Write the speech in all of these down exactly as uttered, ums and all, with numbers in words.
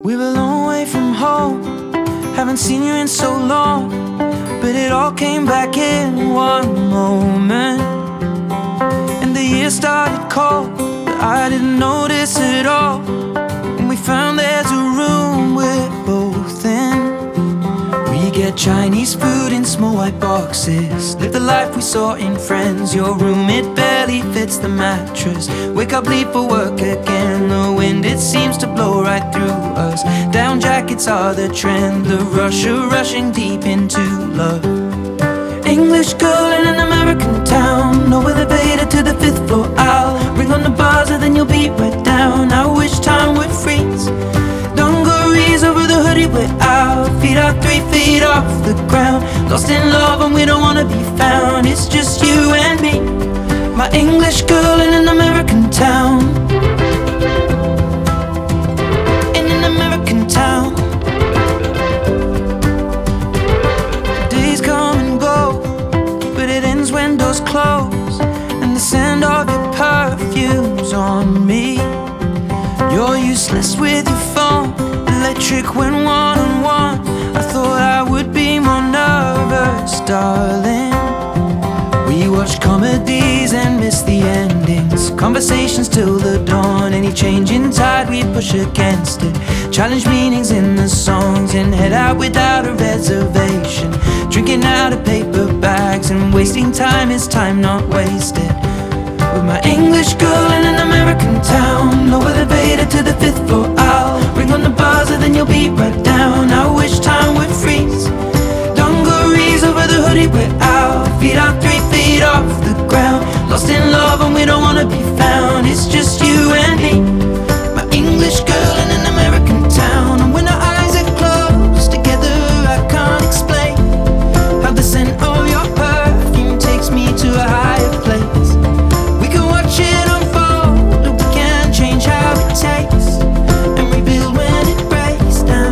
We're a long way from home, haven't seen you in so long, but it all came back in one moment. And the year started cold, but I didn't notice it all. And we found there's a room we're both in. We get Chinese food in small white boxes, live the life we saw in Friends. Your room, it barely fits the mattress. Wake up, leave for work again. The wind, it seems to blow right through us. Down jackets are the trend, the rush of rushing deep into love. English girl in an American town, no elevator to the fifth floor. I'll ring on the buzzer, then you'll be right down. I wish time would freeze. Dungarees over the hoodie, we're out, feet are three feet off the ground. Lost in love and we don't wanna be found. It's just you and me, my English girl in an American town. In an American town. Days come and go, but it ends when doors close, and the scent of your perfume's on me. You're useless with your phone, electric when one-on-one. I thought I would be more nervous, darling. We watch comedies and miss the endings, conversations till the dawn. Any change in tide, we push against it, challenge meanings in the songs, and head out without a reservation, drinking out of paper bags, and wasting time is time not wasted. With my English girl in an American town, no elevator to the fifth floor. I'll ring on the buzzer, then you'll be right down. I wish time would freeze. Dungarees over the hoodie, we're out, feet are three feet off the ground. Lost in love and we don't wanna be found. It's just you and me, my English girl in an American town. And when our eyes are closed together, I can't explain how the scent of your perfume takes me to a higher place. We can watch it unfold, or we can change how it tastes, and rebuild when it breaks down.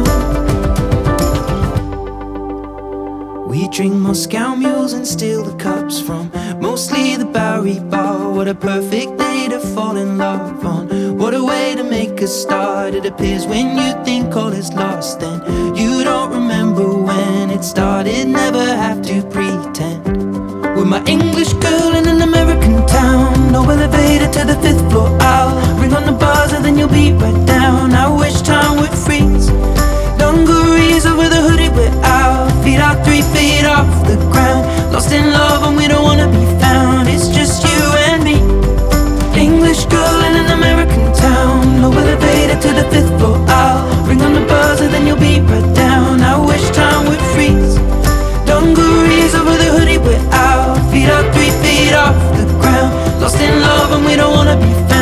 We drink Moscow mules and steal the cups from mostly the Bowery Bar. What a perfect day to fall in love on, what a way to make a start. It appears when you think all is lost, and you don't remember when it started. Never have to pretend. With my English girl in an American town, no elevator to the fifth floor. I'll ring on the buzzer, then you'll be right down. I wish time would freeze. Dungarees over the hoodie, we're out, feet are three feet off the ground. Lost in love and we don't wanna be found. It's just you and me, English girl in an American town, no elevator to the fifth floor. I'll ring on the buzzer, then you'll be right down. I wish time would freeze. Dungarees over the hoodie, we're out, feet are three feet off the ground. Lost in love and we don't wanna be found.